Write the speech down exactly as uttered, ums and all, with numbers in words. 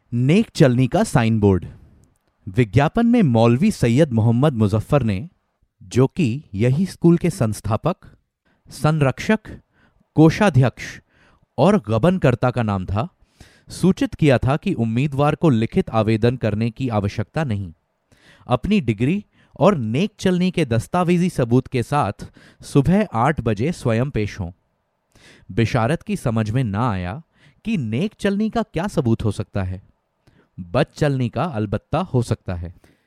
नेक चलनी का sign board. विज्ञापन में मौलवी सैयद मोहम्मद मुजफ्फर ने, जो कि यही स्कूल के संस्थापक, संरक्षक, कोषाध्यक्ष और गबनकर्ता का नाम था, सूचित किया था कि उम्मीदवार को लिखित आवेदन करने की आवश्यकता नहीं, अपनी डिग्री और नेक चलनी के दस्तावेजी सबूत के साथ सुबह आठ बजे स्वयं पेश हों। बिशारत की समझ में ना आया कि नेक चलनी का क्या सबूत हो सकता है। बद चलनी का अलबत्ता हो सकता है।